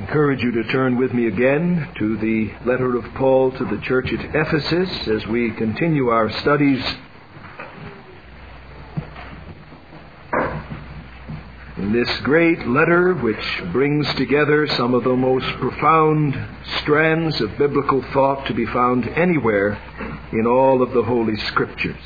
encourage you to turn with me again to the letter of Paul to the church at Ephesus as we continue our studies in this great letter, which brings together some of the most profound strands of biblical thought to be found anywhere in all of the Holy Scriptures.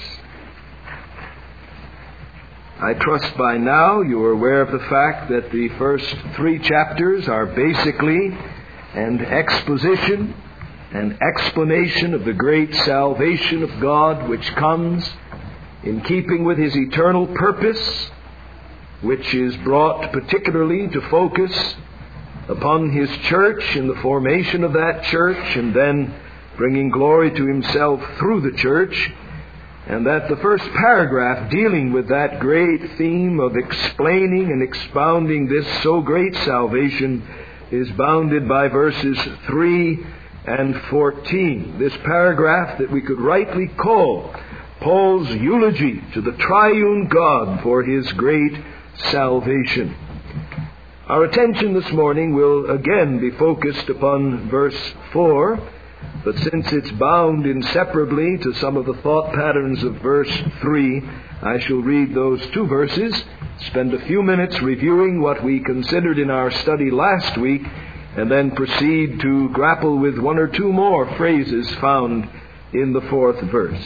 I trust by now you are aware of the fact that the first 3 chapters are basically an exposition, an explanation of the great salvation of God which comes in keeping with His eternal purpose, which is brought particularly to focus upon His church and the formation of that church, and then bringing glory to Himself through the church. And that the first paragraph dealing with that great theme of explaining and expounding this so great salvation is bounded by verses 3 and 14. This paragraph that we could rightly call Paul's eulogy to the triune God for His great salvation. Our attention this morning will again be focused upon verse 4, but since it's bound inseparably to some of the thought patterns of verse 3, I shall read those 2 verses, spend a few minutes reviewing what we considered in our study last week, and then proceed to grapple with 1 or 2 more phrases found in the 4th verse.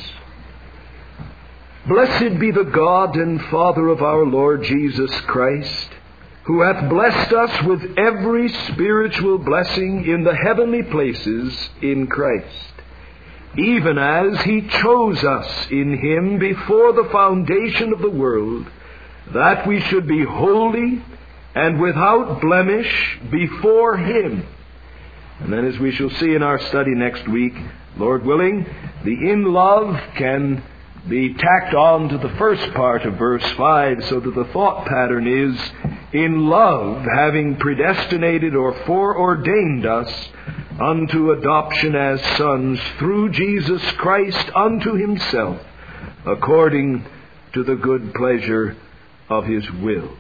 Blessed be the God and Father of our Lord Jesus Christ, who hath blessed us with every spiritual blessing in the heavenly places in Christ, even as He chose us in Him before the foundation of the world, that we should be holy and without blemish before Him. And then, as we shall see in our study next week, Lord willing, the in love can be tacked on to the first part of verse 5, so that the thought pattern is, in love, having predestinated or foreordained us unto adoption as sons through Jesus Christ unto Himself, according to the good pleasure of His will.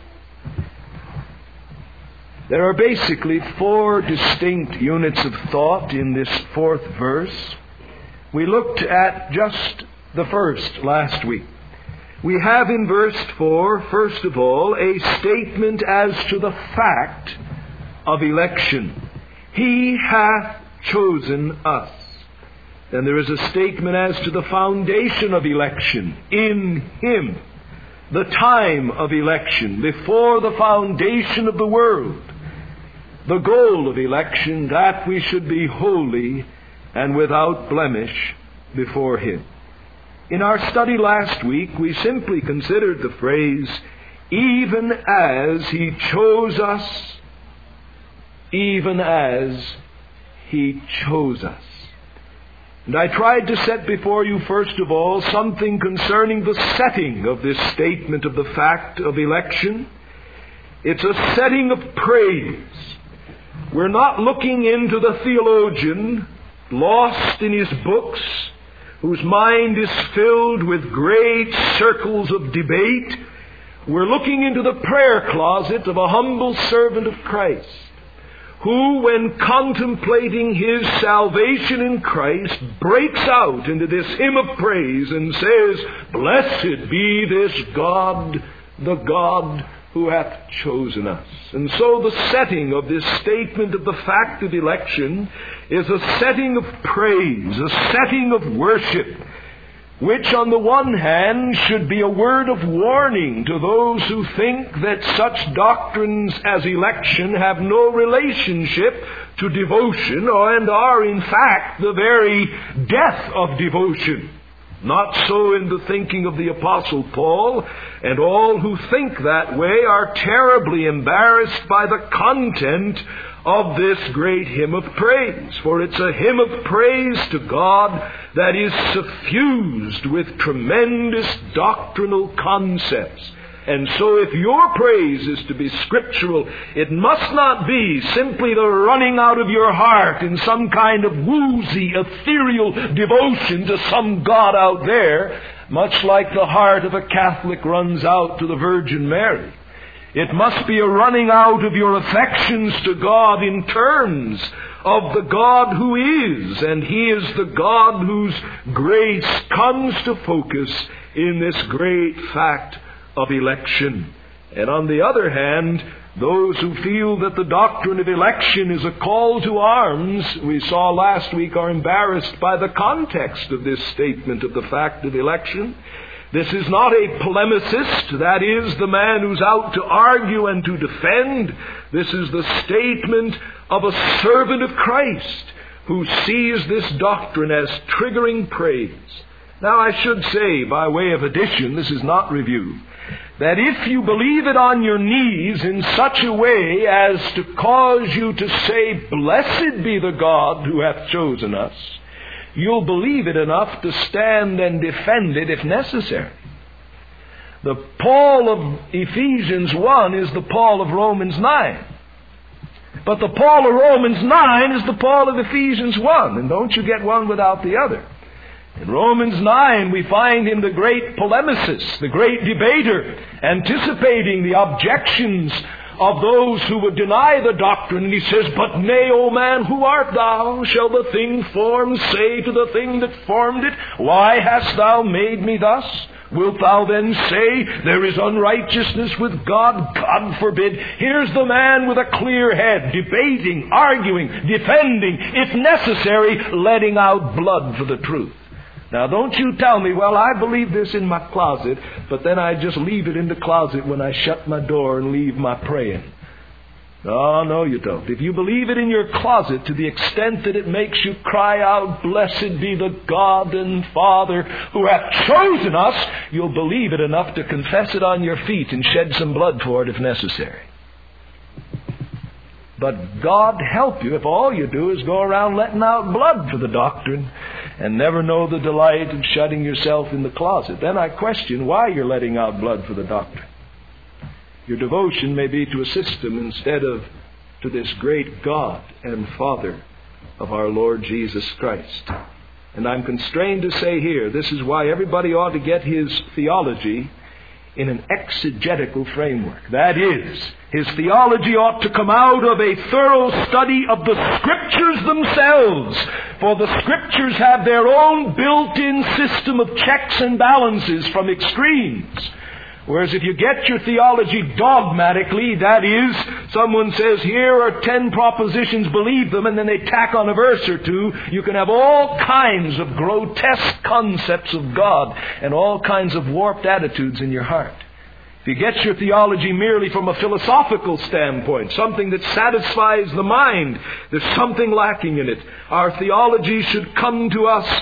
There are basically 4 distinct units of thought in this 4th verse. We looked at just the first last week. We have in verse 4, first of all, a statement as to the fact of election. He hath chosen us. Then there is a statement as to the foundation of election in Him. The time of election, before the foundation of the world. The goal of election, that we should be holy and without blemish before Him. In our study last week, we simply considered the phrase, even as He chose us, even as He chose us. And I tried to set before you, first of all, something concerning the setting of this statement of the fact of election. It's a setting of praise. We're not looking into the theologian, lost in his books, whose mind is filled with great circles of debate. We're looking into the prayer closet of a humble servant of Christ, who, when contemplating his salvation in Christ, breaks out into this hymn of praise and says, Blessed be this God, the God who hath chosen us. And so the setting of this statement of the fact of election is a setting of praise, a setting of worship, which on the one hand should be a word of warning to those who think that such doctrines as election have no relationship to devotion, and are in fact the very death of devotion. Not so in the thinking of the Apostle Paul, and all who think that way are terribly embarrassed by the content of this great hymn of praise. For it's a hymn of praise to God that is suffused with tremendous doctrinal concepts. And so if your praise is to be scriptural, it must not be simply the running out of your heart in some kind of woozy, ethereal devotion to some God out there, much like the heart of a Catholic runs out to the Virgin Mary. It must be a running out of your affections to God in terms of the God who is, and He is the God whose grace comes to focus in this great fact of election. And on the other hand, those who feel that the doctrine of election is a call to arms, we saw last week, are embarrassed by the context of this statement of the fact of election. This is not a polemicist, that is, the man who's out to argue and to defend. This is the statement of a servant of Christ who sees this doctrine as triggering praise. Now, I should say, by way of addition, this is not review, that if you believe it on your knees in such a way as to cause you to say, "Blessed be the God who hath chosen us," you'll believe it enough to stand and defend it if necessary. The Paul of Ephesians 1 is the Paul of Romans 9. But the Paul of Romans 9 is the Paul of Ephesians 1. And don't you get one without the other. In Romans 9, we find him the great polemicist, the great debater, anticipating the objections of those who would deny the doctrine. And he says, "But nay, O man, who art thou? Shall the thing formed say to the thing that formed it, Why hast thou made me thus? Wilt thou then say, There is unrighteousness with God? God forbid." Here's the man with a clear head, debating, arguing, defending, if necessary, letting out blood for the truth. Now, don't you tell me, "Well, I believe this in my closet, but then I just leave it in the closet when I shut my door and leave my praying." Oh, no, you don't. If you believe it in your closet to the extent that it makes you cry out, "Blessed be the God and Father who hath chosen us," you'll believe it enough to confess it on your feet and shed some blood for it if necessary. But God help you if all you do is go around letting out blood for the doctrine and never know the delight of shutting yourself in the closet. Then I question why you're letting out blood for the doctrine. Your devotion may be to a system instead of to this great God and Father of our Lord Jesus Christ. And I'm constrained to say here, this is why everybody ought to get his theology in an exegetical framework. That is, his theology ought to come out of a thorough study of the Scriptures themselves. For the Scriptures have their own built-in system of checks and balances from extremes. Whereas if you get your theology dogmatically, that is, someone says, "Here are 10 propositions, believe them," and then they tack on a verse or two, you can have all kinds of grotesque concepts of God and all kinds of warped attitudes in your heart. If you get your theology merely from a philosophical standpoint, something that satisfies the mind, there's something lacking in it. Our theology should come to us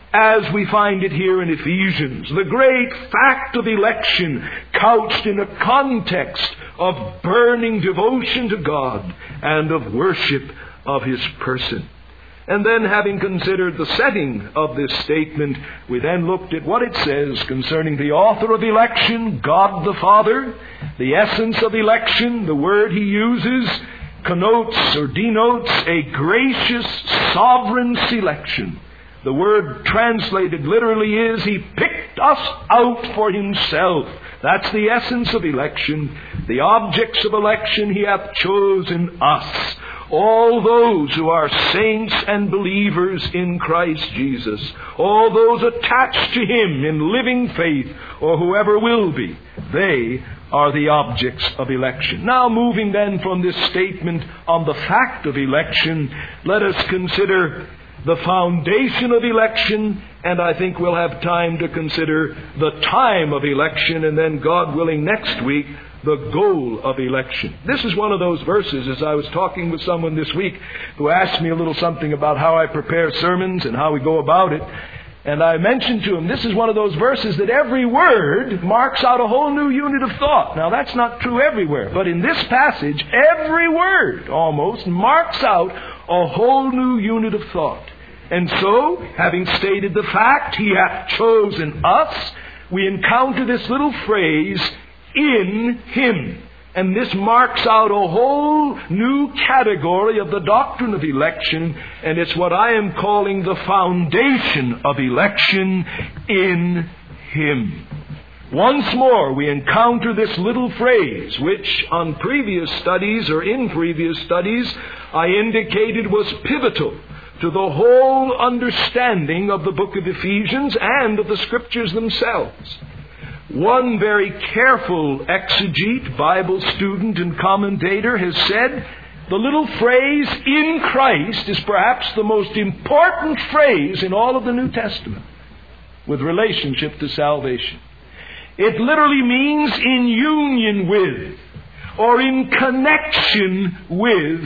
as we find it here in Ephesians. The great fact of election couched in a context of burning devotion to God and of worship of His person. And then, having considered the setting of this statement, we then looked at what it says concerning the author of election, God the Father. The essence of election, the word He uses, connotes or denotes a gracious, sovereign selection. The word translated literally is, He picked us out for Himself. That's the essence of election. The objects of election, He hath chosen us. All those who are saints and believers in Christ Jesus. All those attached to Him in living faith, or whoever will be. They are the objects of election. Now, moving then from this statement on the fact of election, let us consider the foundation of election, and I think we'll have time to consider the time of election, and then, God willing, next week, the goal of election. This is one of those verses, as I was talking with someone this week who asked me a little something about how I prepare sermons and how we go about it. And I mentioned to him, this is one of those verses that every word marks out a whole new unit of thought. Now, that's not true everywhere, but in this passage, every word almost marks out a whole new unit of thought. And so, having stated the fact, He hath chosen us, we encounter this little phrase, in Him. And this marks out a whole new category of the doctrine of election, and it's what I am calling the foundation of election, in Him. Once more, we encounter this little phrase, which on previous studies or in previous studies I indicated was pivotal to the whole understanding of the book of Ephesians and of the Scriptures themselves. One very careful exegete, Bible student, and commentator has said, the little phrase, "in Christ," is perhaps the most important phrase in all of the New Testament with relationship to salvation. It literally means in union with, or in connection with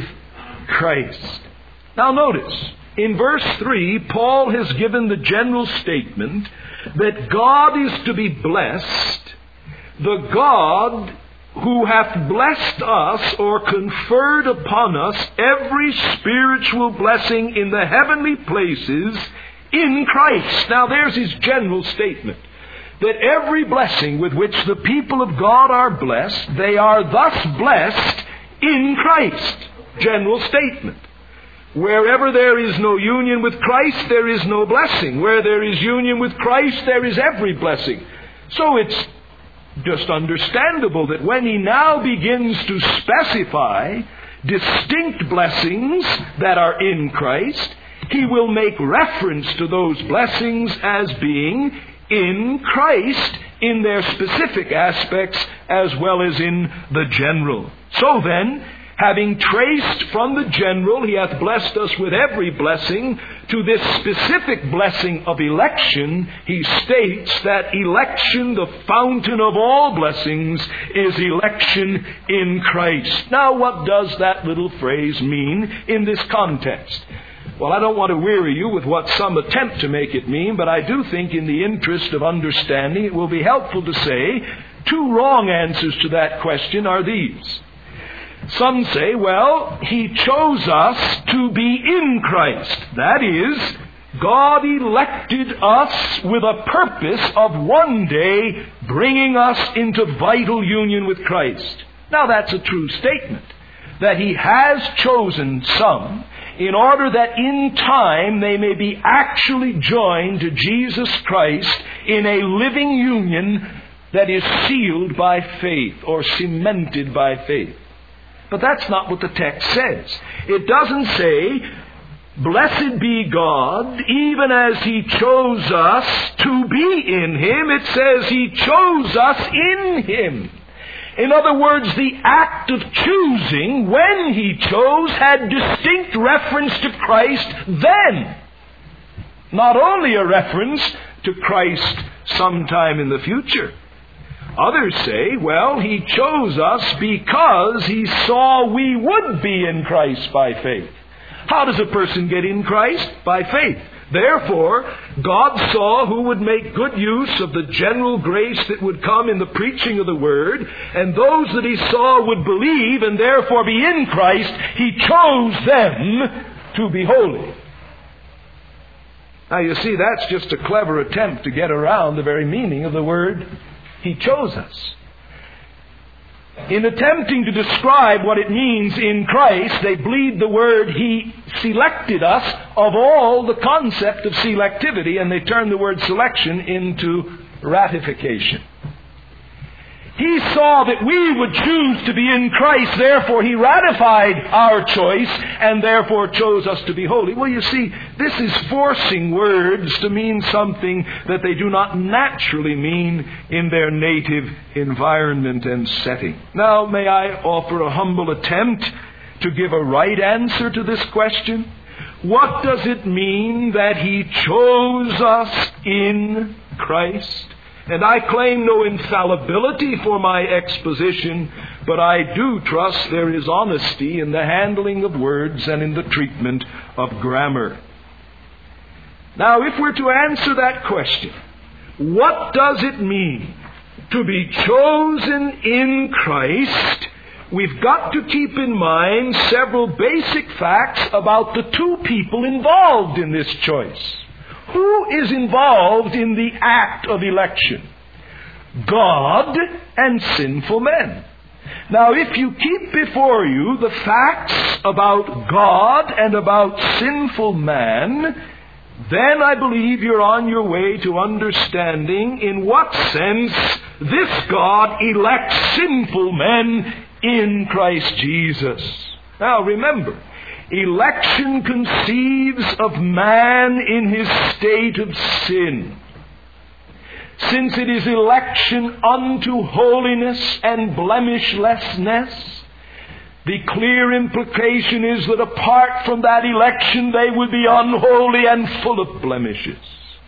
Christ. Now notice, in verse 3, Paul has given the general statement that God is to be blessed, the God who hath blessed us or conferred upon us every spiritual blessing in the heavenly places in Christ. Now there's his general statement, that every blessing with which the people of God are blessed, they are thus blessed in Christ. General statement. Wherever there is no union with Christ, there is no blessing. Where there is union with Christ, there is every blessing. So it's just understandable that when he now begins to specify distinct blessings that are in Christ, he will make reference to those blessings as being in Christ in their specific aspects as well as in the general. So then, having traced from the general, he hath blessed us with every blessing, to this specific blessing of election, he states that election, the fountain of all blessings, is election in Christ. Now, what does that little phrase mean in this context? Well, I don't want to weary you with what some attempt to make it mean, but I do think in the interest of understanding, it will be helpful to say two wrong answers to that question are these. Some say, well, he chose us to be in Christ. That is, God elected us with a purpose of one day bringing us into vital union with Christ. Now, that's a true statement, that he has chosen some in order that in time they may be actually joined to Jesus Christ in a living union that is sealed by faith or cemented by faith. But that's not what the text says. It doesn't say, "Blessed be God, even as he chose us to be in him." It says he chose us in him. In other words, the act of choosing, when he chose, had distinct reference to Christ then. Not only a reference to Christ sometime in the future. Others say, well, he chose us because he saw we would be in Christ by faith. How does a person get in Christ? By faith. Therefore, God saw who would make good use of the general grace that would come in the preaching of the Word, and those that he saw would believe and therefore be in Christ, he chose them to be holy. Now you see, that's just a clever attempt to get around the very meaning of the word, he chose us. In attempting to describe what it means in Christ, they bleed the word he selected us of all the concept of selectivity, and they turn the word selection into ratification. He saw that we would choose to be in Christ, therefore he ratified our choice and therefore chose us to be holy. Well, you see, this is forcing words to mean something that they do not naturally mean in their native environment and setting. Now, may I offer a humble attempt to give a right answer to this question? What does it mean that he chose us in Christ? And I claim no infallibility for my exposition, but I do trust there is honesty in the handling of words and in the treatment of grammar. Now, if we're to answer that question, what does it mean to be chosen in Christ? We've got to keep in mind several basic facts about the two people involved in this choice. Who is involved in the act of election? God and sinful men. Now, if you keep before you the facts about God and about sinful man, then I believe you're on your way to understanding in what sense This God elects sinful men in Christ Jesus. Now remember, election conceives of man in his state of sin. Since it is election unto holiness and blemishlessness, the clear implication is that apart from that election they would be unholy and full of blemishes.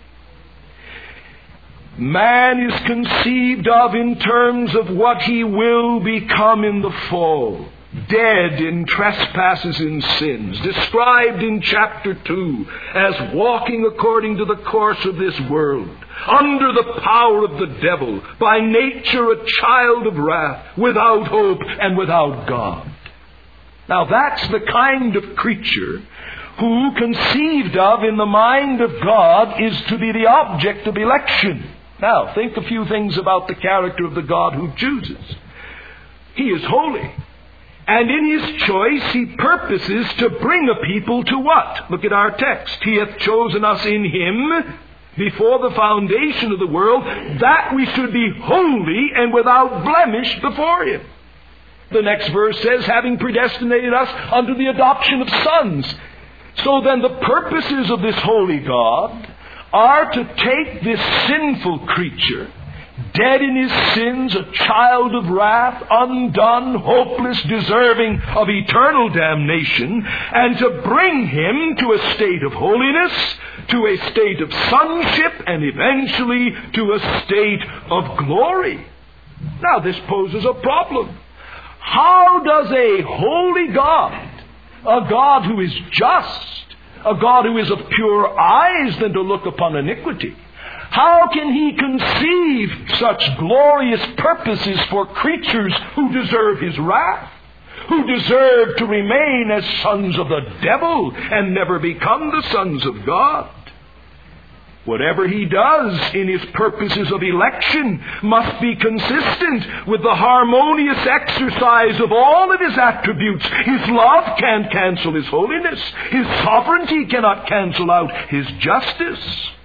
Man is conceived of in terms of what he will become in the fall. Dead in trespasses and sins, described in chapter 2 as walking according to the course of this world, under the power of the devil, by nature a child of wrath, without hope and without God. Now that's the kind of creature who, conceived of in the mind of God, is to be the object of election. Now think a few things about the character of the God who chooses. He is holy. And in his choice, he purposes to bring a people to what? Look at our text. He hath chosen us in him before the foundation of the world, that we should be holy and without blemish before him. The next verse says, having predestinated us unto the adoption of sons. So then the purposes of this holy God are to take this sinful creature, dead in his sins, a child of wrath, undone, hopeless, deserving of eternal damnation, and to bring him to a state of holiness, to a state of sonship, and eventually to a state of glory. Now this poses a problem. How does a holy God, a God who is just, a God who is of purer eyes than to look upon iniquity, how can he conceive such glorious purposes for creatures who deserve his wrath, who deserve to remain as sons of the devil and never become the sons of God? Whatever he does in his purposes of election must be consistent with the harmonious exercise of all of his attributes. His love can't cancel his holiness. His sovereignty cannot cancel out his justice.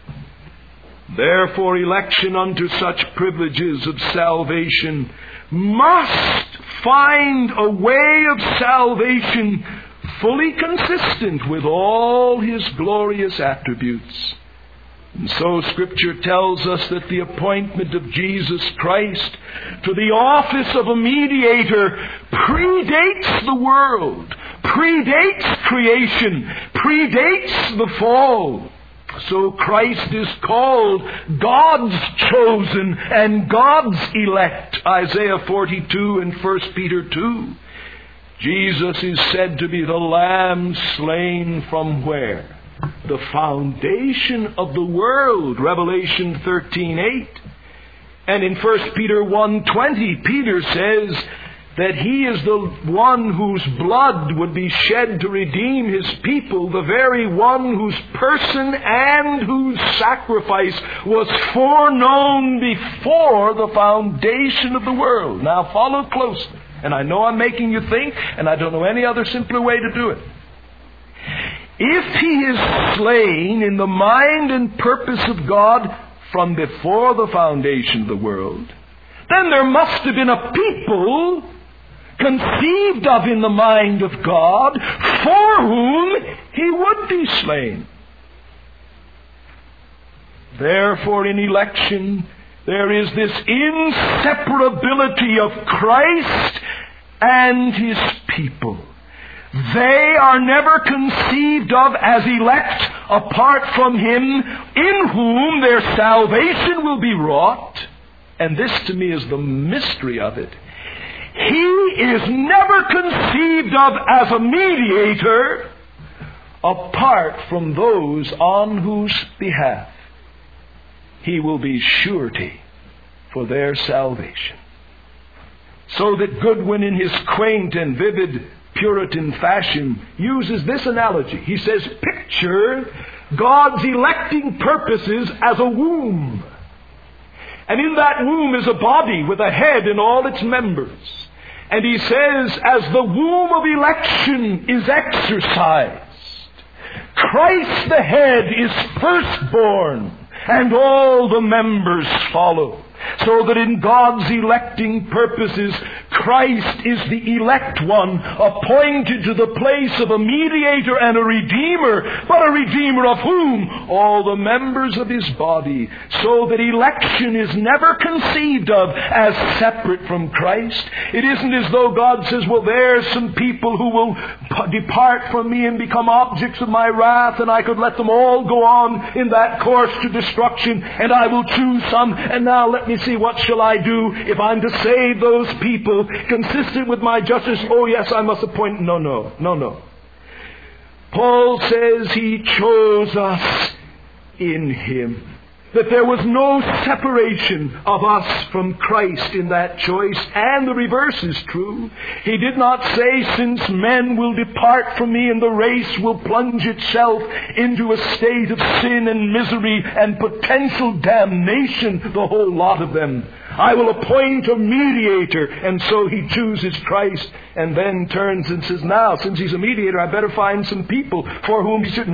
Therefore, election unto such privileges of salvation must find a way of salvation fully consistent with all his glorious attributes. And so Scripture tells us that the appointment of Jesus Christ to the office of a mediator predates the world, predates creation, predates the fall. So Christ is called God's chosen and God's elect. Isaiah 42 and 1 Peter 2. Jesus is said to be the Lamb slain from where? The foundation of the world. Revelation 13:8. And in 1 Peter 1:20, Peter says that he is the one whose blood would be shed to redeem his people, the very one whose person and whose sacrifice was foreknown before the foundation of the world. Now follow closely. And I know I'm making you think, and I don't know any other simpler way to do it. If he is slain in the mind and purpose of God from before the foundation of the world, then there must have been a people conceived of in the mind of God for whom he would be slain. Therefore, in election, there is this inseparability of Christ and his people. They are never conceived of as elect apart from him in whom their salvation will be wrought. And this to me is the mystery of it. He is never conceived of as a mediator apart from those on whose behalf he will be surety for their salvation. So that Goodwin, in his quaint and vivid Puritan fashion, uses this analogy. He says, picture God's electing purposes as a womb. And in that womb is a body with a head and all its members. And he says, as the womb of election is exercised, Christ the head is firstborn, and all the members follow. so that in God's electing purposes, Christ is the elect one, appointed to the place of a mediator and a redeemer, but a redeemer of whom? All the members of his body, so that election is never conceived of as separate from Christ. It isn't as though God says, well, there's some people who will depart from me and become objects of my wrath, and I could let them all go on in that course to destruction, and I will choose some, and now let me see, what shall I do if I'm to save those people consistent with my justice? Oh yes, I must appoint. No. Paul says he chose us in him. That there was no separation of us from Christ in that choice. And the reverse is true. He did not say, since men will depart from me and the race will plunge itself into a state of sin and misery and potential damnation, the whole lot of them, I will appoint a mediator. And so he chooses Christ and then turns and says, now, since he's a mediator, I better find some people for whom he should...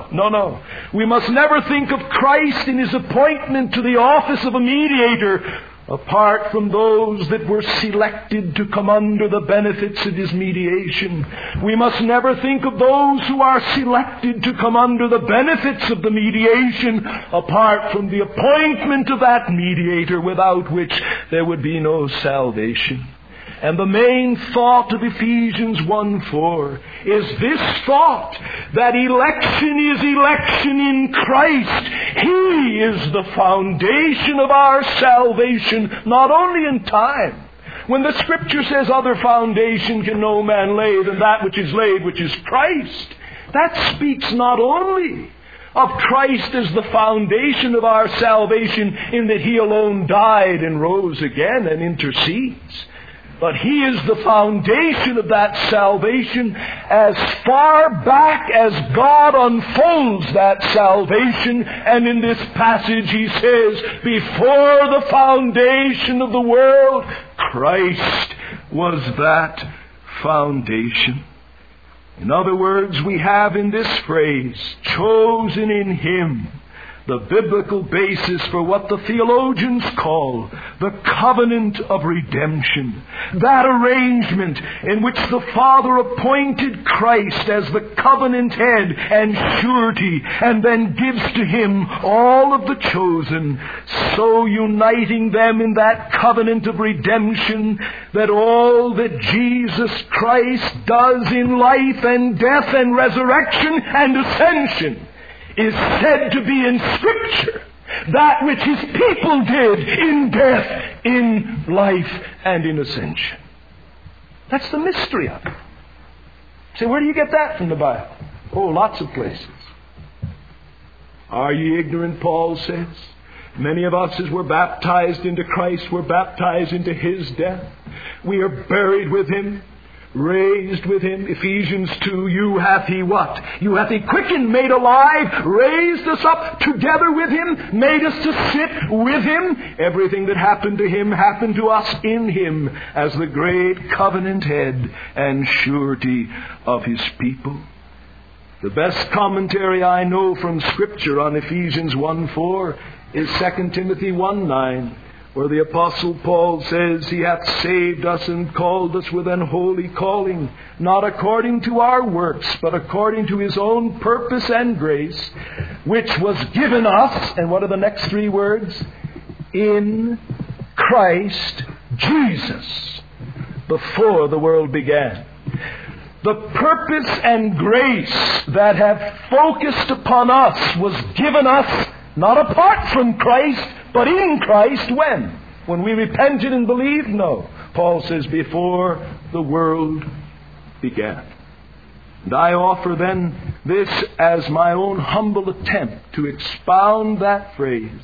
No. We must never think of Christ in his appointment to the office of a mediator apart from those that were selected to come under the benefits of his mediation. We must never think of those who are selected to come under the benefits of the mediation apart from the appointment of that mediator, without which there would be no salvation. And the main thought of Ephesians 1:4 is this thought, that election is election in Christ. He is the foundation of our salvation, not only in time. When the Scripture says other foundation can no man lay than that which is laid, which is Christ, that speaks not only of Christ as the foundation of our salvation in that he alone died and rose again and intercedes, but he is the foundation of that salvation as far back as God unfolds that salvation. And in this passage he says, before the foundation of the world, Christ was that foundation. In other words, we have in this phrase, chosen in him, the biblical basis for what the theologians call the covenant of redemption. That arrangement in which the Father appointed Christ as the covenant head and surety, and then gives to him all of the chosen, so uniting them in that covenant of redemption that all that Jesus Christ does in life and death and resurrection and ascension is said to be in Scripture that which his people did in death, in life, and in ascension. That's the mystery of it. Say, where do you get that from the Bible? Oh, lots of places. Are ye ignorant, Paul says? Many of us, as we're baptized into Christ, we're baptized into his death. We are buried with him, raised with him. Ephesians 2, you hath he what? You hath he quickened, made alive, raised us up together with him, made us to sit with him. Everything that happened to him happened to us in him as the great covenant head and surety of his people. The best commentary I know from Scripture on Ephesians 1:4 is 2 Timothy 1:9. where the Apostle Paul says, he hath saved us and called us with an holy calling, not according to our works, but according to his own purpose and grace, which was given us, and what are the next three words? In Christ Jesus, before the world began. The purpose and grace that have focused upon us was given us not apart from Christ, but in Christ. When? When we repented and believed? No. Paul says, before the world began. And I offer then this as my own humble attempt to expound that phrase.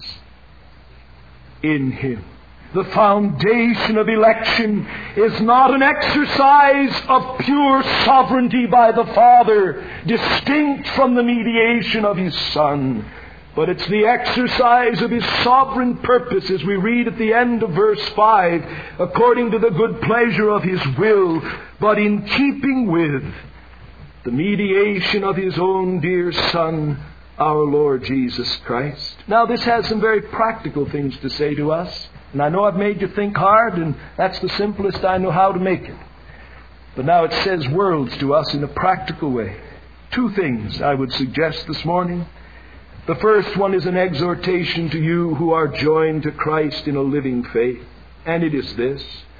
In him. The foundation of election is not an exercise of pure sovereignty by the Father, distinct from the mediation of his Son. But it's the exercise of his sovereign purpose, as we read at the end of verse 5, according to the good pleasure of his will, but in keeping with the mediation of his own dear Son, our Lord Jesus Christ. Now, this has some very practical things to say to us. And I know I've made you think hard, and that's the simplest I know how to make it. But now it says worlds to us in a practical way. Two things I would suggest this morning. The first one is an exhortation to you who are joined to Christ in a living faith. And it is this: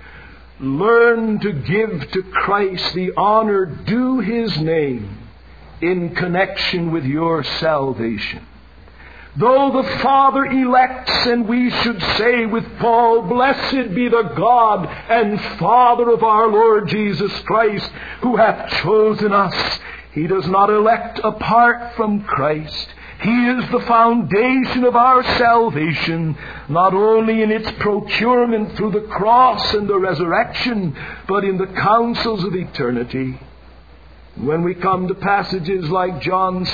learn to give to Christ the honor due His name in connection with your salvation. Though the Father elects, and we should say with Paul, blessed be the God and Father of our Lord Jesus Christ, who hath chosen us, He does not elect apart from Christ. He is the foundation of our salvation, not only in its procurement through the cross and the resurrection, but in the counsels of eternity. When we come to passages like John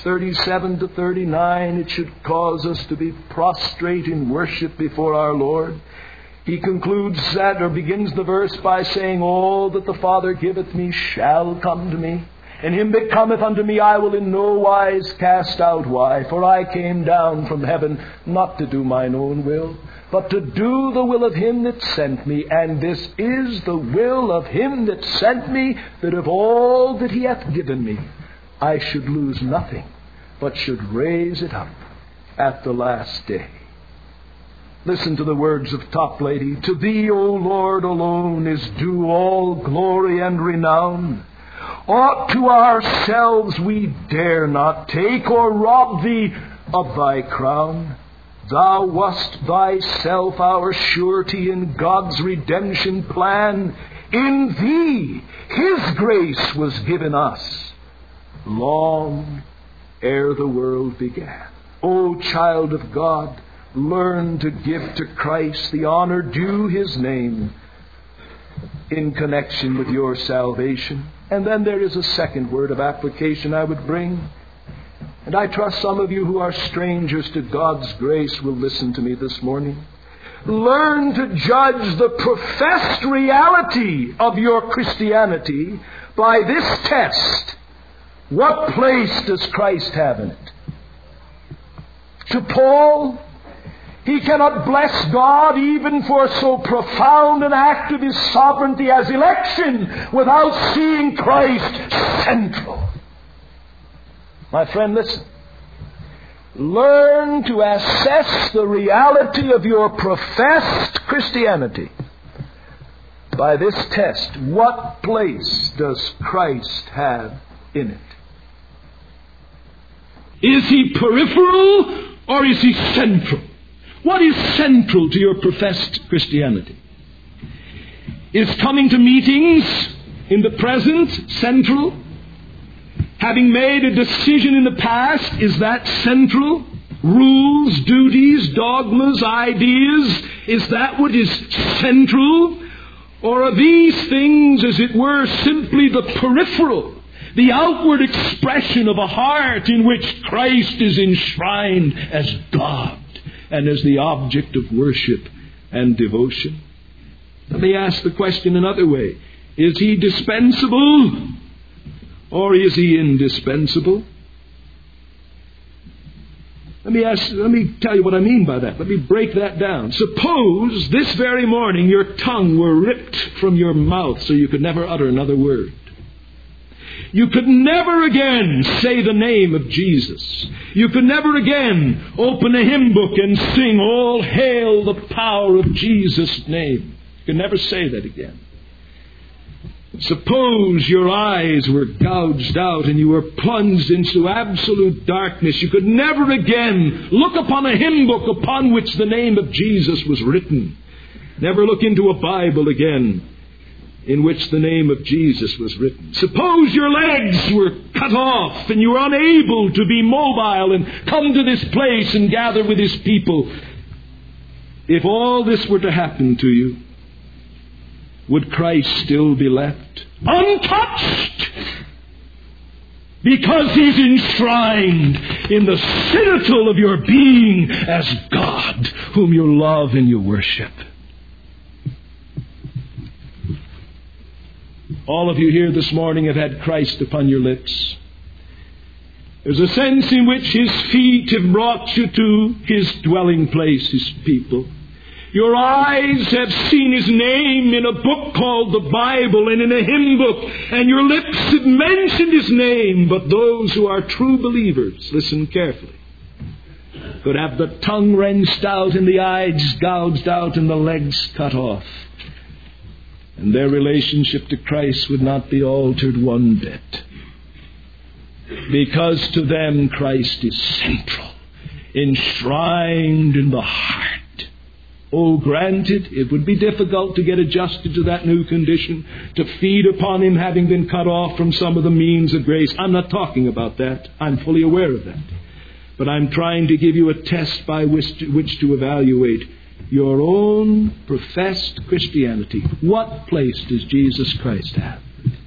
6:37-39, it should cause us to be prostrate in worship before our Lord. He concludes that, or begins the verse by saying, all that the Father giveth me shall come to me. And him that cometh unto me I will in no wise cast out. Why? For I came down from heaven not to do mine own will, but to do the will of Him that sent me. And this is the will of Him that sent me, that of all that He hath given me, I should lose nothing, but should raise it up at the last day. Listen to the words of Toplady. To Thee, O Lord, alone is due all glory and renown. Aught to ourselves we dare not take, or rob Thee of Thy crown. Thou wast Thyself our surety in God's redemption plan. In Thee His grace was given us long ere the world began. O child of God, learn to give to Christ the honor due His name in connection with your salvation. And then there is a second word of application I would bring. And I trust some of you who are strangers to God's grace will listen to me this morning. Learn to judge the professed reality of your Christianity by this test. What place does Christ have in it? To Paul, he cannot bless God even for so profound an act of His sovereignty as election without seeing Christ central. My friend, listen. Learn to assess the reality of your professed Christianity by this test. What place does Christ have in it? Is He peripheral or is He central? What is central to your professed Christianity? Is coming to meetings in the present central? Having made a decision in the past, is that central? Rules, duties, dogmas, ideas, is that what is central? Or are these things, as it were, simply the peripheral, the outward expression of a heart in which Christ is enshrined as God and as the object of worship and devotion? Let me ask the question another way. Is He dispensable or is He indispensable? Let me tell you what I mean by that. Let me break that down. Suppose this very morning your tongue were ripped from your mouth so you could never utter another word. You could never again say the name of Jesus. You could never again open a hymn book and sing, "All hail the power of Jesus' name." You could never say that again. Suppose your eyes were gouged out and you were plunged into absolute darkness. You could never again look upon a hymn book upon which the name of Jesus was written. Never look into a Bible again in which the name of Jesus was written. Suppose your legs were cut off and you were unable to be mobile and come to this place and gather with His people. If all this were to happen to you, would Christ still be left untouched? Because He's enshrined in the citadel of your being as God, whom you love and you worship. All of you here this morning have had Christ upon your lips. There's a sense in which His feet have brought you to His dwelling place, His people. Your eyes have seen His name in a book called the Bible and in a hymn book, and your lips have mentioned His name. But those who are true believers, listen carefully, could have the tongue wrenched out and the eyes gouged out and the legs cut off, and their relationship to Christ would not be altered one bit. Because to them Christ is central, enshrined in the heart. Oh, granted, it would be difficult to get adjusted to that new condition, to feed upon Him having been cut off from some of the means of grace. I'm not talking about that. I'm fully aware of that. But I'm trying to give you a test by which to evaluate your own professed Christianity. What place does Jesus Christ have?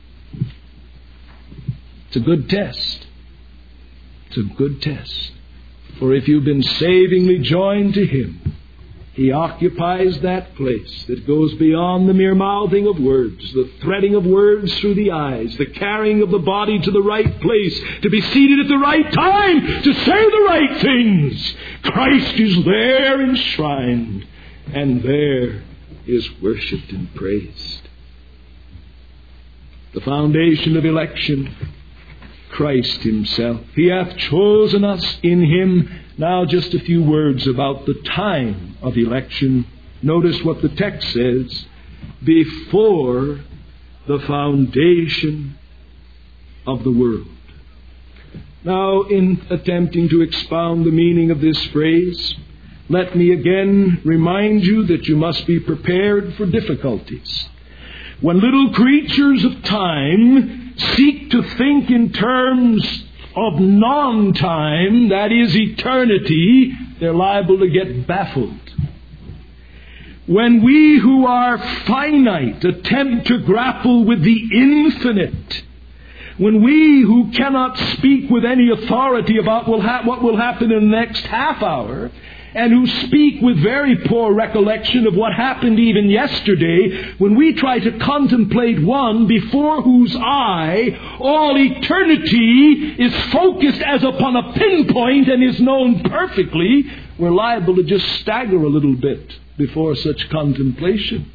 It's a good test. It's a good test. For if you've been savingly joined to Him, He occupies that place that goes beyond the mere mouthing of words, the threading of words through the eyes, the carrying of the body to the right place, to be seated at the right time, to say the right things. Christ is there enshrined, and there is worshipped and praised. The foundation of election, Christ Himself. He hath chosen us in Him. Now just a few words about the time of election. Notice what the text says. Before the foundation of the world. Now, in attempting to expound the meaning of this phrase, let me again remind you that you must be prepared for difficulties. When little creatures of time seek to think in terms of non-time, that is eternity, they're liable to get baffled. When we who are finite attempt to grapple with the infinite, when we who cannot speak with any authority about what will happen in the next half hour, and who speak with very poor recollection of what happened even yesterday, when we try to contemplate one before whose eye all eternity is focused as upon a pinpoint and is known perfectly, we're liable to just stagger a little bit before such contemplation.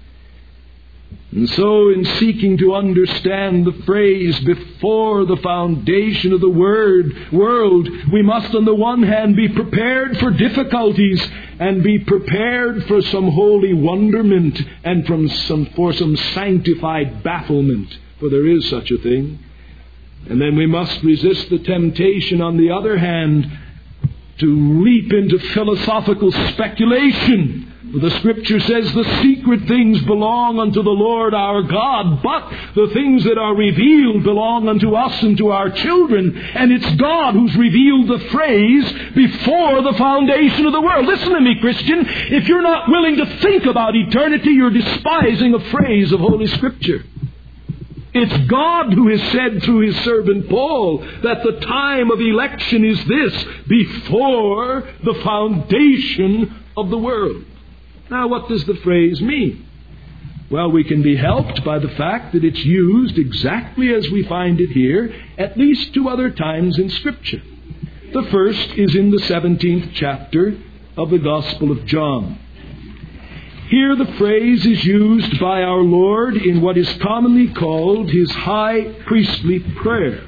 And so in seeking to understand the phrase before the foundation of the world, we must on the one hand be prepared for difficulties and be prepared for some holy wonderment and for some sanctified bafflement, for there is such a thing. And then we must resist the temptation on the other hand to leap into philosophical speculation. The Scripture says the secret things belong unto the Lord our God, but the things that are revealed belong unto us and to our children. And it's God who's revealed the phrase before the foundation of the world. Listen to me, Christian. If you're not willing to think about eternity, you're despising a phrase of Holy Scripture. It's God who has said through His servant Paul that the time of election is this, before the foundation of the world. Now, what does the phrase mean? Well, we can be helped by the fact that it's used exactly as we find it here, at least two other times in Scripture. The first is in the 17th chapter of the Gospel of John. Here the phrase is used by our Lord in what is commonly called His high priestly prayer.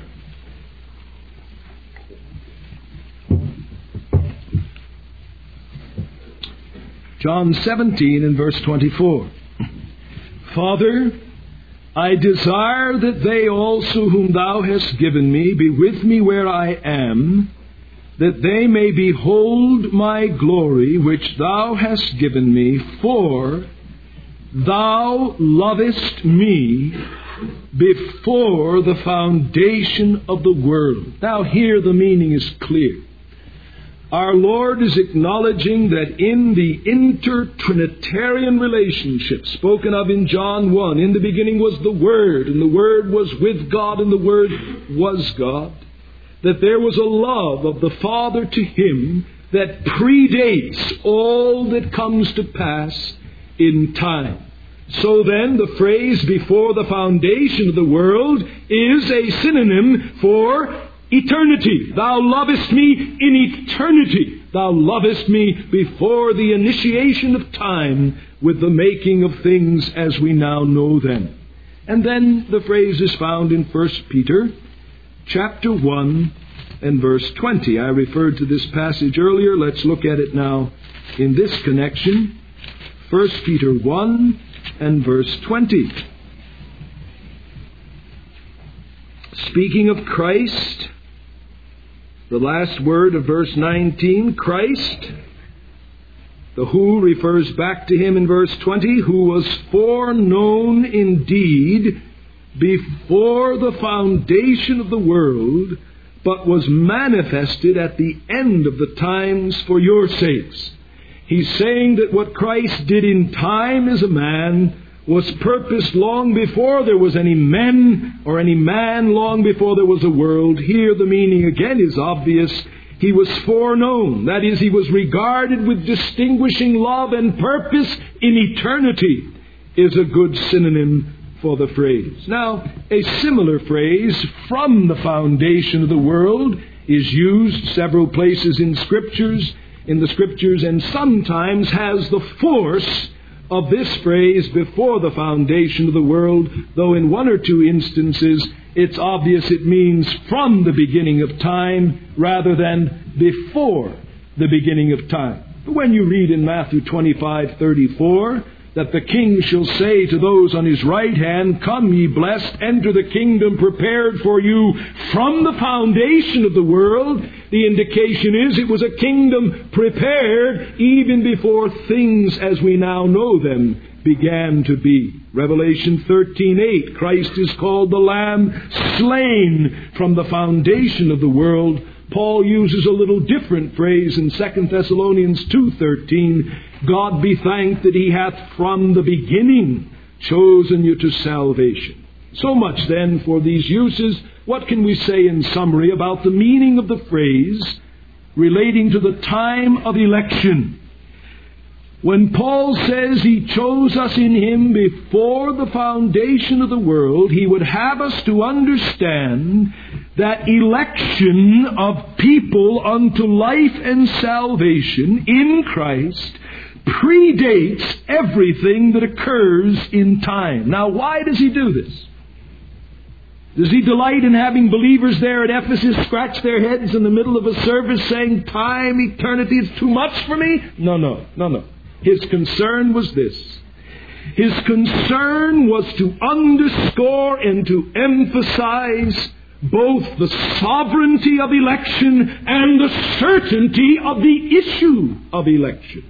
John 17 and verse 24. Father, I desire that they also whom Thou hast given me be with me where I am, that they may behold my glory which Thou hast given me, for Thou lovest me before the foundation of the world. Now here the meaning is clear. Our Lord is acknowledging that in the inter-Trinitarian relationship spoken of in John 1, in the beginning was the Word, and the Word was with God, and the Word was God, that there was a love of the Father to Him that predates all that comes to pass in time. So then, the phrase before the foundation of the world is a synonym for eternity. Thou lovest me in eternity. Thou lovest me before the initiation of time, with the making of things as we now know them. And then the phrase is found in 1 Peter chapter 1 and verse 20. I referred to this passage earlier. Let's look at it now in this connection. 1 Peter 1 and verse 20. Speaking of Christ, the last word of verse 19, Christ, the who refers back to him in verse 20, who was foreknown indeed before the foundation of the world, but was manifested at the end of the times for your sakes. He's saying that what Christ did in time as a man was purposed long before there was any men or any man, long before there was a world. Here the meaning again is obvious. He was foreknown. That is, he was regarded with distinguishing love and purpose in eternity, is a good synonym for the phrase. Now, a similar phrase, from the foundation of the world, is used several places in the Scriptures, and sometimes has the force of this phrase, before the foundation of the world, though in one or two instances it's obvious it means from the beginning of time rather than before the beginning of time. But when you read in Matthew 25:34 that the king shall say to those on his right hand, "Come, ye blessed, enter the kingdom prepared for you from the foundation of the world," the indication is it was a kingdom prepared even before things as we now know them began to be. Revelation 13:8, Christ is called the Lamb slain from the foundation of the world. Paul uses a little different phrase in 2 Thessalonians 2:13, God be thanked that he hath from the beginning chosen you to salvation. So much then for these uses. What can we say in summary about the meaning of the phrase relating to the time of election? When Paul says he chose us in him before the foundation of the world, he would have us to understand that election of people unto life and salvation in Christ predates everything that occurs in time. Now, why does he do this? Does he delight in having believers there at Ephesus scratch their heads in the middle of a service saying, time, eternity, it's too much for me? No. His concern was this. His concern was to underscore and to emphasize both the sovereignty of election and the certainty of the issue of election.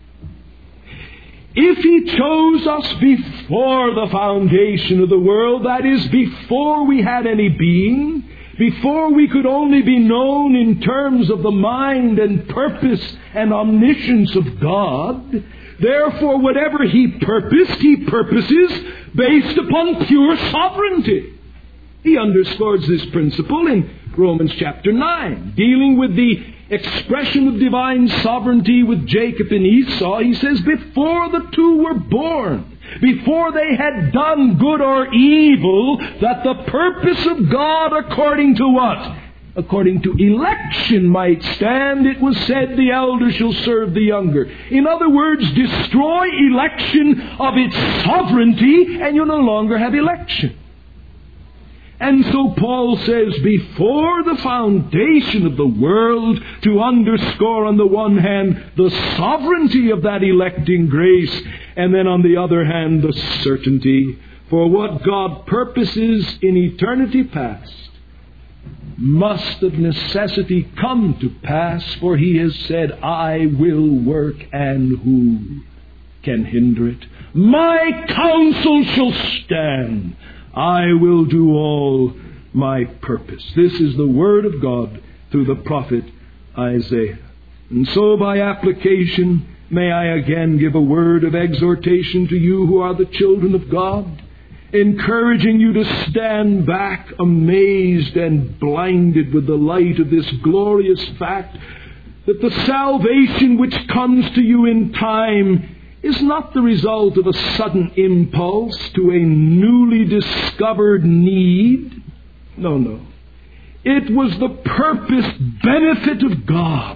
If he chose us before the foundation of the world, that is, before we had any being, before we could only be known in terms of the mind and purpose and omniscience of God, therefore whatever he purposes based upon pure sovereignty. He underscores this principle in Romans chapter 9, dealing with the expression of divine sovereignty with Jacob and Esau. He says, before the two were born, before they had done good or evil, that the purpose of God according to what? According to election might stand, it was said, the elder shall serve the younger. In other words, destroy election of its sovereignty, and you no longer have election. And so Paul says, before the foundation of the world, to underscore on the one hand the sovereignty of that electing grace, and then on the other hand the certainty. For what God purposes in eternity past must of necessity come to pass, for he has said, I will work, and who can hinder it? My counsel shall stand. I will do all my purpose. This is the word of God through the prophet Isaiah. And so by application, may I again give a word of exhortation to you who are the children of God, encouraging you to stand back amazed and blinded with the light of this glorious fact that the salvation which comes to you in time is not the result of a sudden impulse to a newly discovered need. No. It was the purposed benefit of God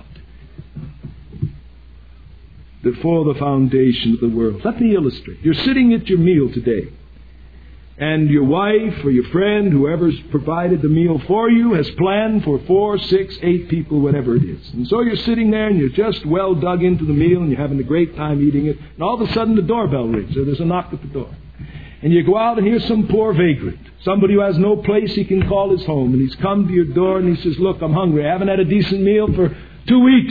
before the foundation of the world. Let me illustrate. You're sitting at your meal today, and your wife or your friend, whoever's provided the meal for you, has planned for 4, 6, 8 people, whatever it is. And so you're sitting there and you're just well dug into the meal and you're having a great time eating it. And all of a sudden the doorbell rings, or there's a knock at the door. And you go out and here's some poor vagrant, somebody who has no place he can call his home. And he's come to your door and he says, look, I'm hungry. I haven't had a decent meal for 2 weeks.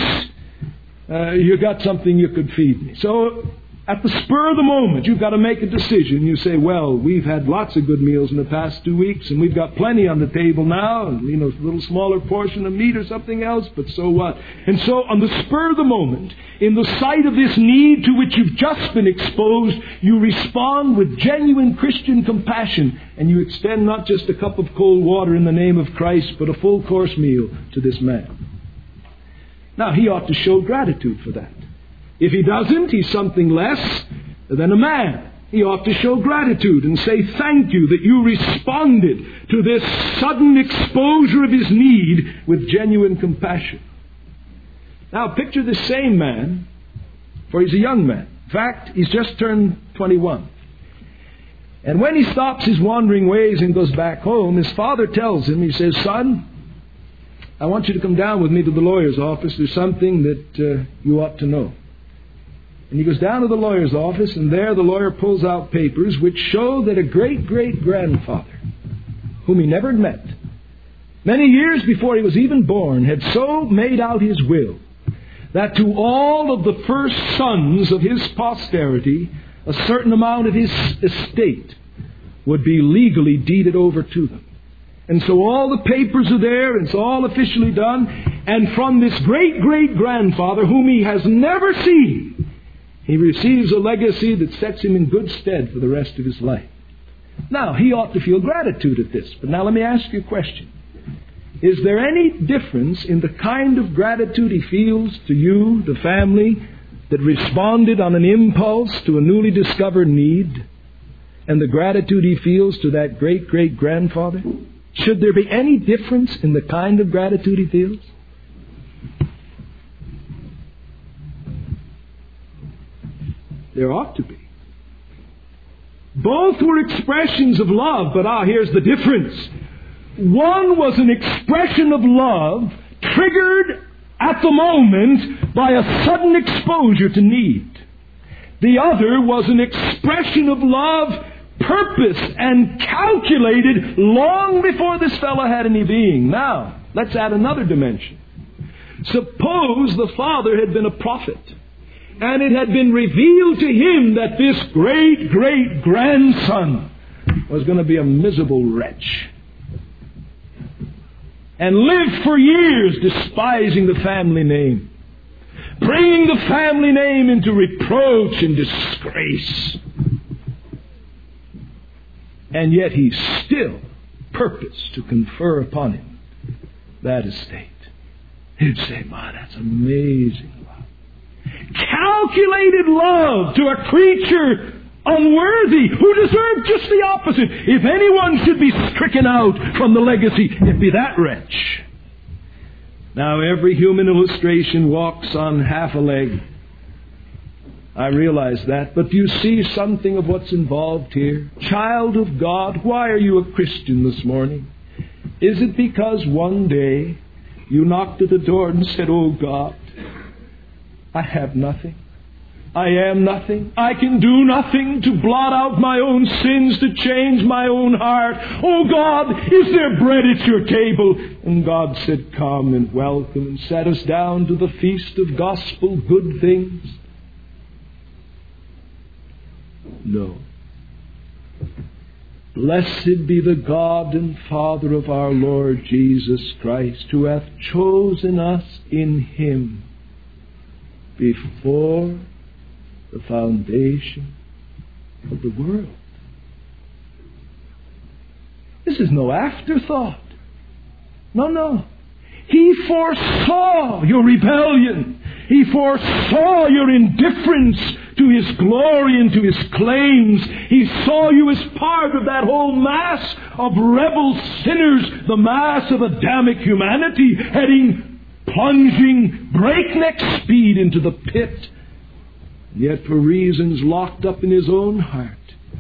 You got something you could feed me. So at the spur of the moment, you've got to make a decision. You say, well, we've had lots of good meals in the past 2 weeks, and we've got plenty on the table now, and, a little smaller portion of meat or something else, but so what? And so on the spur of the moment, in the sight of this need to which you've just been exposed, you respond with genuine Christian compassion, and you extend not just a cup of cold water in the name of Christ, but a full course meal to this man. Now, he ought to show gratitude for that. If he doesn't, he's something less than a man. He ought to show gratitude and say thank you that you responded to this sudden exposure of his need with genuine compassion. Now picture this same man, for he's a young man. In fact, he's just turned 21. And when he stops his wandering ways and goes back home, his father tells him, he says, son, I want you to come down with me to the lawyer's office. There's something that you ought to know. And he goes down to the lawyer's office, and there the lawyer pulls out papers which show that a great-great-grandfather, whom he never met, many years before he was even born, had so made out his will that to all of the first sons of his posterity, a certain amount of his estate would be legally deeded over to them. And so all the papers are there, and it's all officially done, and from this great-great-grandfather, whom he has never seen, he receives a legacy that sets him in good stead for the rest of his life. Now, he ought to feel gratitude at this. But now let me ask you a question. Is there any difference in the kind of gratitude he feels to you, the family, that responded on an impulse to a newly discovered need, and the gratitude he feels to that great-great-grandfather? Should there be any difference in the kind of gratitude he feels? There ought to be. Both were expressions of love, but here's the difference. One was an expression of love triggered at the moment by a sudden exposure to need. The other was an expression of love purposed and calculated long before this fellow had any being. Now, let's add another dimension. Suppose the father had been a prophet, and it had been revealed to him that this great-great-grandson was going to be a miserable wretch and live for years despising the family name, bringing the family name into reproach and disgrace. And yet he still purposed to confer upon him that estate. He'd say, "My, that's amazing love. Calculated love to a creature unworthy, who deserved just the opposite. If anyone should be stricken out from the legacy, it'd be that wretch." Now, every human illustration walks on half a leg. I realize that, but do you see something of what's involved here? Child of God, why are you a Christian this morning? Is it because one day you knocked at the door and said, "Oh God, I have nothing. I am nothing. I can do nothing to blot out my own sins, to change my own heart. Oh God, is there bread at your table?" And God said, "Come and welcome," and sat us down to the feast of gospel good things. No. Blessed be the God and Father of our Lord Jesus Christ, who hath chosen us in Him before the foundation of the world. This is no afterthought. No. He foresaw your rebellion. He foresaw your indifference to His glory and to His claims. He saw you as part of that whole mass of rebel sinners, the mass of Adamic humanity, heading, plunging, breakneck speed into the pit. Yet for reasons locked up in His own heart,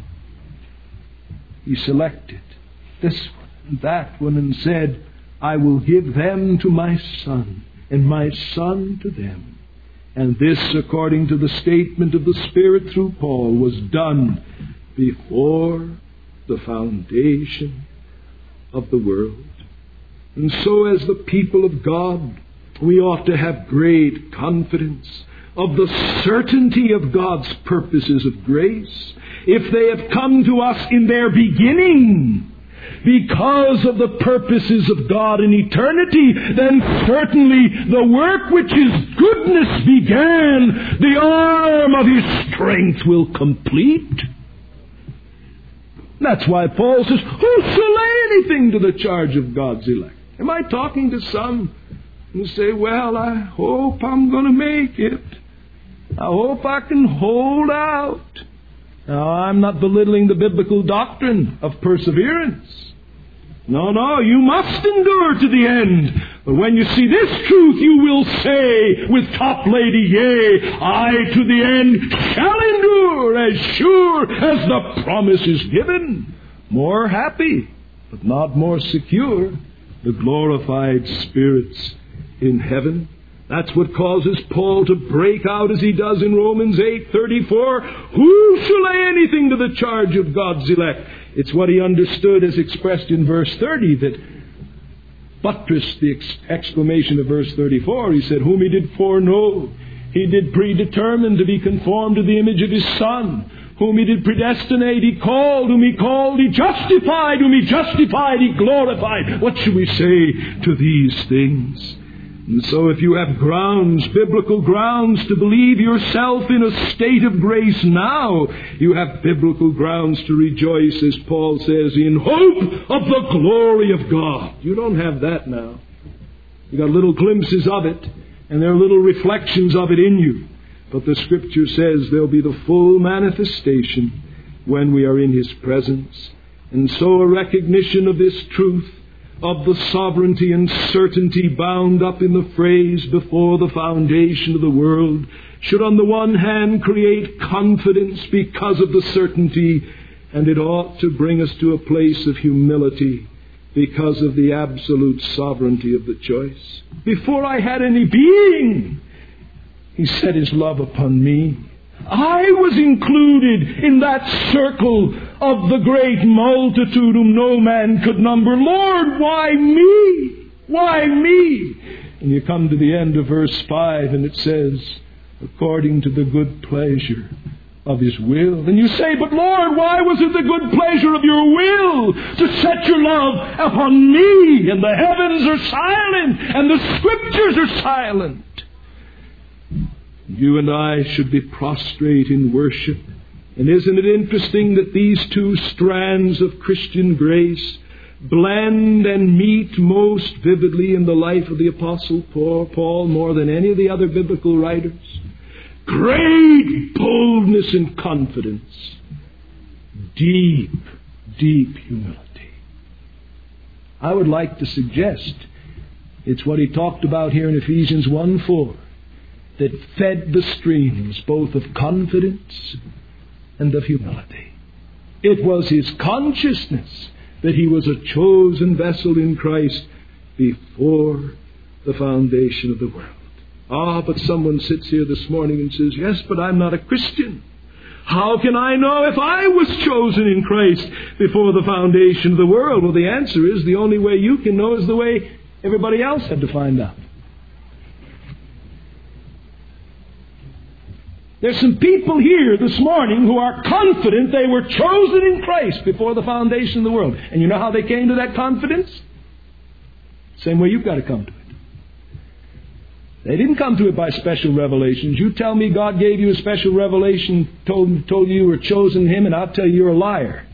He selected this one and that one and said, I will give them to my Son, and my Son to them. And this, according to the statement of the Spirit through Paul, was done before the foundation of the world. And so as the people of God, we ought to have great confidence of the certainty of God's purposes of grace. If they have come to us in their beginning because of the purposes of God in eternity, then certainly the work which His goodness began, the arm of His strength will complete. That's why Paul says, who shall lay anything to the charge of God's elect? Am I talking to some who say, well, I hope I'm going to make it. I hope I can hold out. Now, I'm not belittling the biblical doctrine of perseverance. No, you must endure to the end. But when you see this truth, you will say with Toplady, yea, I to the end shall endure as sure as the promise is given. More happy, but not more secure, the glorified spirits in heaven. That's what causes Paul to break out as he does in Romans 8:34. Who shall lay anything to the charge of God's elect? It's what he understood as expressed in verse 30 that buttressed the exclamation of verse 34. He said, whom He did foreknow, He did predetermine to be conformed to the image of His Son. Whom He did predestinate, He called. Whom He called, He justified. Whom He justified, He glorified. What should we say to these things? And so if you have grounds, biblical grounds, to believe yourself in a state of grace now, you have biblical grounds to rejoice, as Paul says, in hope of the glory of God. You don't have that now. You got little glimpses of it, and there are little reflections of it in you. But the Scripture says there'll be the full manifestation when we are in His presence. And so a recognition of this truth, of the sovereignty and certainty bound up in the phrase before the foundation of the world, should on the one hand create confidence because of the certainty, and it ought to bring us to a place of humility because of the absolute sovereignty of the choice. Before I had any being, He set His love upon me. I was included in that circle of the great multitude whom no man could number. Lord, why me? Why me? And you come to the end of verse 5 and it says, according to the good pleasure of His will. And you say, but Lord, why was it the good pleasure of Your will to set Your love upon me? And the heavens are silent and the Scriptures are silent. You and I should be prostrate in worship. And isn't it interesting that these two strands of Christian grace blend and meet most vividly in the life of the Apostle Paul more than any of the other biblical writers? Great boldness and confidence. Deep, deep humility. I would like to suggest it's what he talked about here in Ephesians 1:4. That fed the streams both of confidence and of humility. It was his consciousness that he was a chosen vessel in Christ before the foundation of the world. But someone sits here this morning and says, yes, but I'm not a Christian. How can I know if I was chosen in Christ before the foundation of the world? Well, the answer is the only way you can know is the way everybody else had to find out. There's some people here this morning who are confident they were chosen in Christ before the foundation of the world. And you know how they came to that confidence? Same way you've got to come to it. They didn't come to it by special revelations. You tell me God gave you a special revelation, told you were chosen Him, and I'll tell you you're a liar.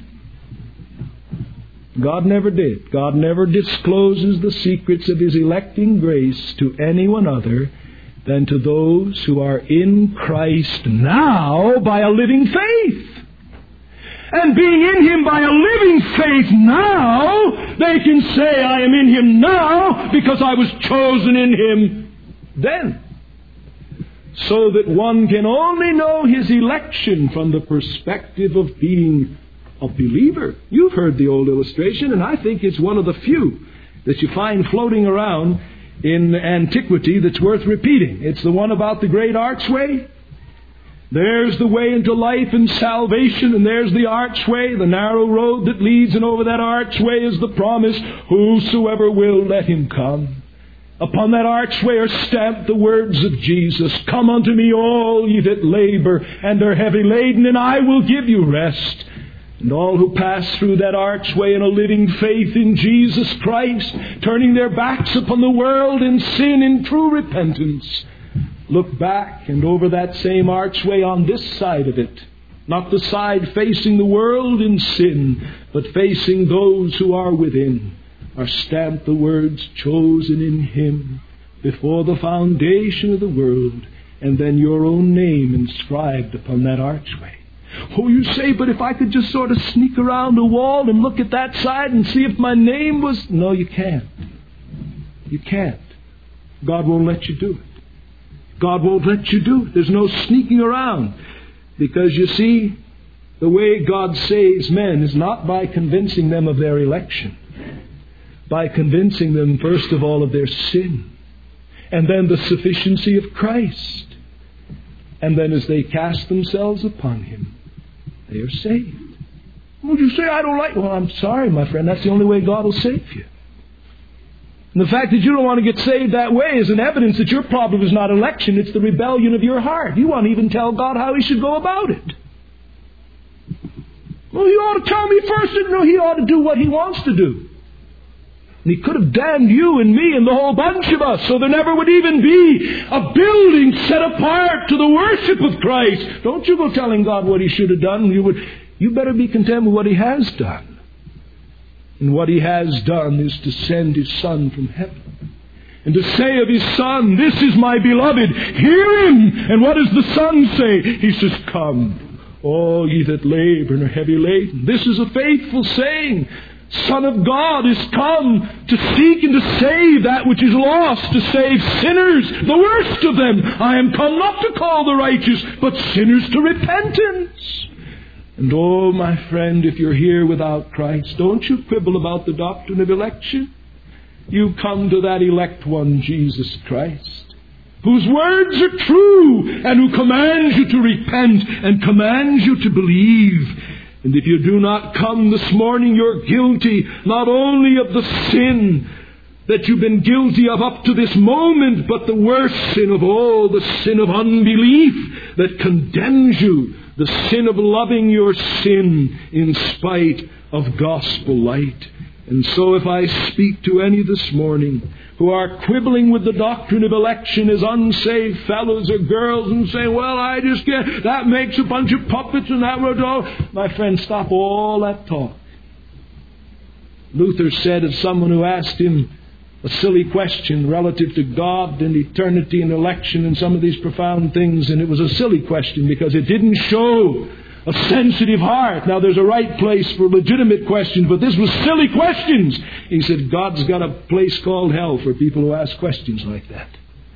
God never did. God never discloses the secrets of His electing grace to anyone other than to those who are in Christ now by a living faith. And being in Him by a living faith now, they can say, I am in Him now because I was chosen in Him then. So that one can only know his election from the perspective of being a believer. You've heard the old illustration, and I think it's one of the few that you find floating around in antiquity that's worth repeating. It's the one about the great archway. There's the way into life and salvation, and there's the archway, the narrow road that leads, and over that archway is the promise, whosoever will, let him come. Upon that archway are stamped the words of Jesus, come unto me all ye that labor and are heavy laden, and I will give you rest. And all who pass through that archway in a living faith in Jesus Christ, turning their backs upon the world and sin in true repentance, look back, and over that same archway on this side of it, not the side facing the world in sin, but facing those who are within, are stamped the words, chosen in Him before the foundation of the world, and then your own name inscribed upon that archway. Oh, you say, but if I could just sort of sneak around the wall and look at that side and see if my name was... No, you can't. You can't. God won't let you do it. God won't let you do it. There's no sneaking around. Because you see, the way God saves men is not by convincing them of their election, by convincing them, first of all, of their sin, and then the sufficiency of Christ. And then as they cast themselves upon Him, they are saved. Would you say, I don't like... Well, I'm sorry, my friend. That's the only way God will save you. And the fact that you don't want to get saved that way is an evidence that your problem is not election. It's the rebellion of your heart. You won't even tell God how He should go about it. Well, He ought to tell me first. No, He ought to do what He wants to do. And He could have damned you and me and the whole bunch of us, so there never would even be a building set apart to the worship of Christ. Don't you go telling God what He should have done. You better be content with what He has done. And what He has done is to send His Son from heaven. And to say of His Son, this is my beloved, hear Him. And what does the Son say? He says, come, all ye that labor and are heavy laden. This is a faithful saying. Son of God is come to seek and to save that which is lost, to save sinners, the worst of them. I am come not to call the righteous, but sinners to repentance. And oh, my friend, if you're here without Christ, don't you quibble about the doctrine of election. You come to that elect one, Jesus Christ, whose words are true, and who commands you to repent and commands you to believe. And if you do not come this morning, you're guilty not only of the sin that you've been guilty of up to this moment, but the worst sin of all, the sin of unbelief that condemns you, the sin of loving your sin in spite of gospel light. And so if I speak to any this morning who are quibbling with the doctrine of election as unsaved fellows or girls and say, well, I just get, that makes a bunch of puppets and that would all... My friend, stop all that talk. Luther said of someone who asked him a silly question relative to God and eternity and election and some of these profound things, and it was a silly question because it didn't show a sensitive heart. Now, there's a right place for legitimate questions, but this was silly questions. He said, God's got a place called hell for people who ask questions like that.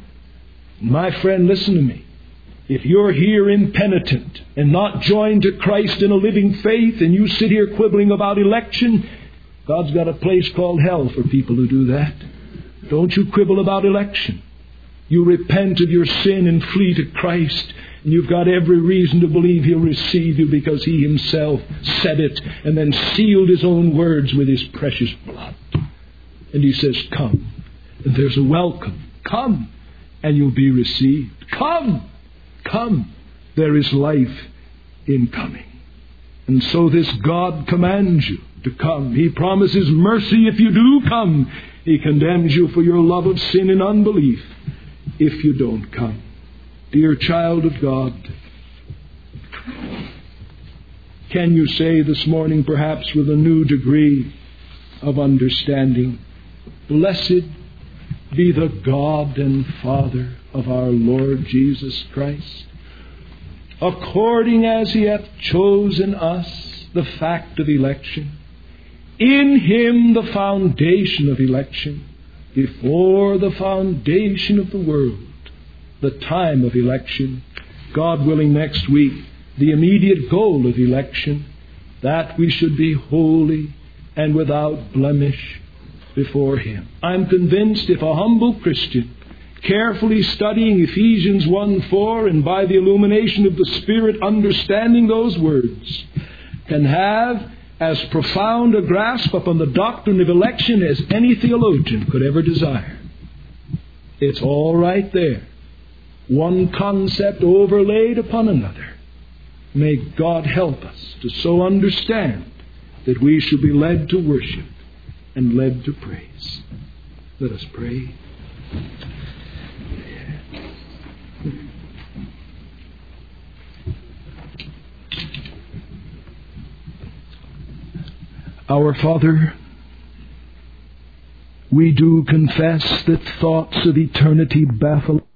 My friend, listen to me. If you're here impenitent and not joined to Christ in a living faith, and you sit here quibbling about election, God's got a place called hell for people who do that. Don't you quibble about election. You repent of your sin and flee to Christ. And you've got every reason to believe He'll receive you because He Himself said it and then sealed His own words with His precious blood. And He says, come. And there's a welcome. Come, and you'll be received. Come. Come. There is life in coming. And so this God commands you to come. He promises mercy if you do come. He condemns you for your love of sin and unbelief if you don't come. Dear child of God, can you say this morning, perhaps with a new degree of understanding, blessed be the God and Father of our Lord Jesus Christ, according as He hath chosen us, the fact of election, in Him the foundation of election, before the foundation of the world, the time of election, God willing next week, the immediate goal of election, that we should be holy and without blemish before Him. I'm convinced if a humble Christian, carefully studying Ephesians 1:4 and by the illumination of the Spirit understanding those words, can have as profound a grasp upon the doctrine of election as any theologian could ever desire. It's all right there. One concept overlaid upon another. May God help us to so understand that we should be led to worship and led to praise. Let us pray. Our Father, we do confess that thoughts of eternity baffle